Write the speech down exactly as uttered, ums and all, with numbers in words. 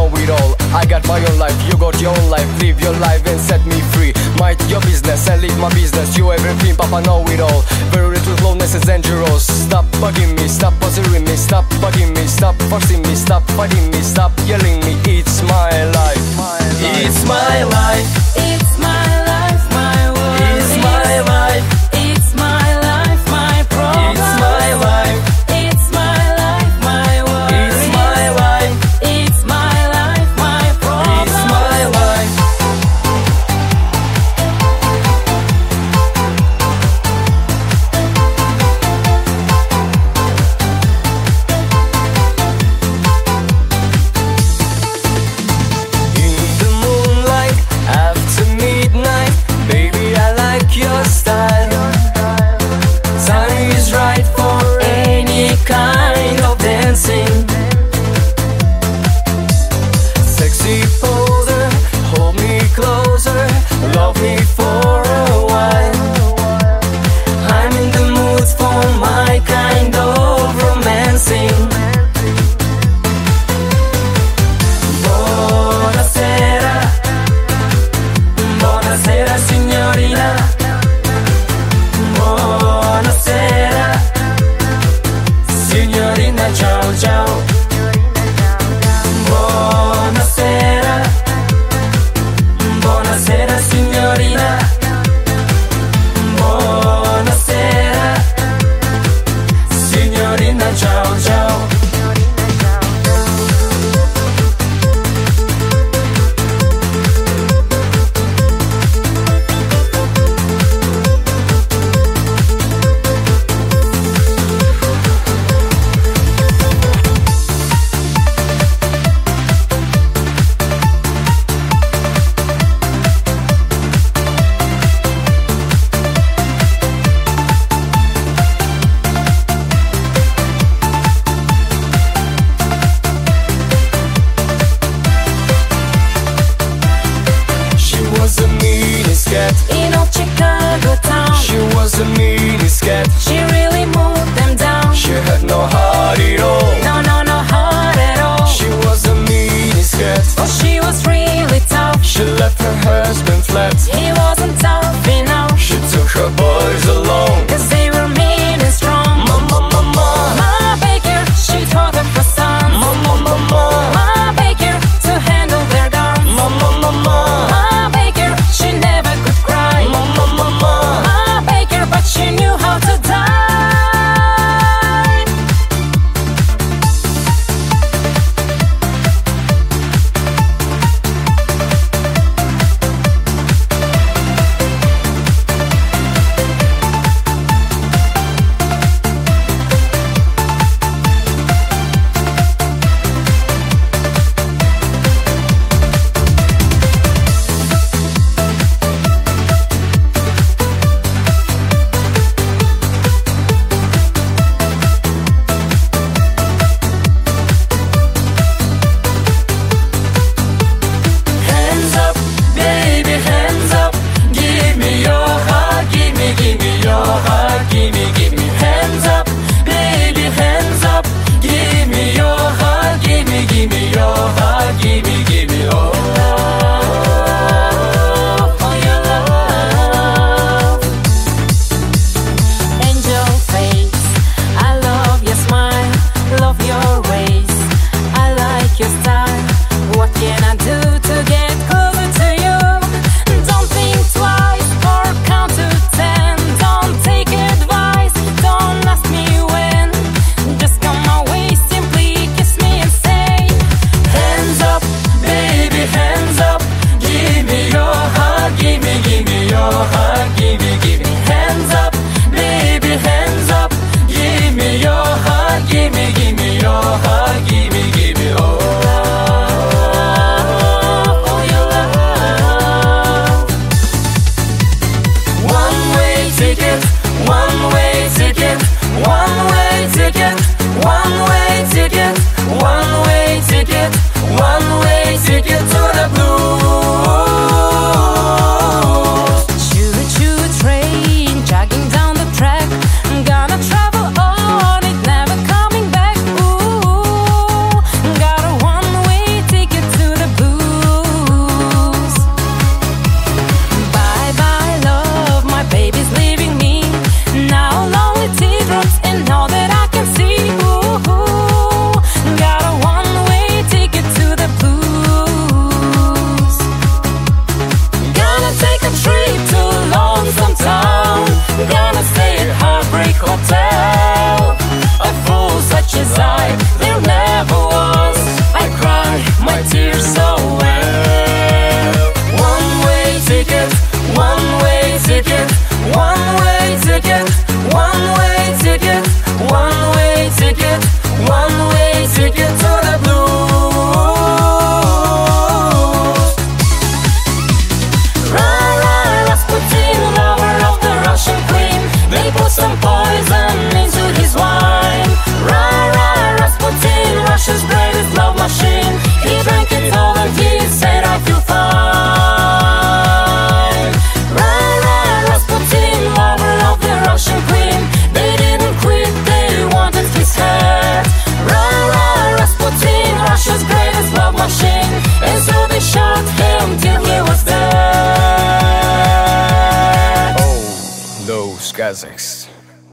know it all. I got my own life, you got your own life. Live your life and set me free. Mind your business and leave my business. You everything, Papa, know it all. Very little closeness is dangerous. Stop bugging me, stop bothering me, stop bugging me, stop forcing me, stop fighting me, stop yelling me. It's my life. It's my life. It's my life, my world. It's my life. It's my life, my problem. It's my life. It's my life, my world. It's my life. It's my life, my problem. It's my life. In the moonlight, after midnight, baby, I like your style. Time is right for any kind of dancing. Sexy poser, hold me closer, love me for a while. I'm in the mood for my kind of romancing. Buonasera, buonasera signorina. Buonasera, signorina, ciao ciao. Buonasera, buonasera signorina. Buonasera, signorina, ciao ciao. She was a miniskirt. In old Chicago town, She was a miniskirt. she really moved them down. She had no heart at all. No, no, no heart at all. She was a miniskirt. Oh, she was really tough. She left her husband flat. He wasn't tough enough, She took her boys along. cause they were mean and strong. Mama, mama, Ma Baker, she taught them for sons. mama, mama, Ma Baker, to handle their guns. mama, mama, Ma Baker, she never could cry. mama, mama, Ma Baker, but she knew how to die. Russia's greatest love machine. And so they shot him till he was dead. Oh, those Kazakhs.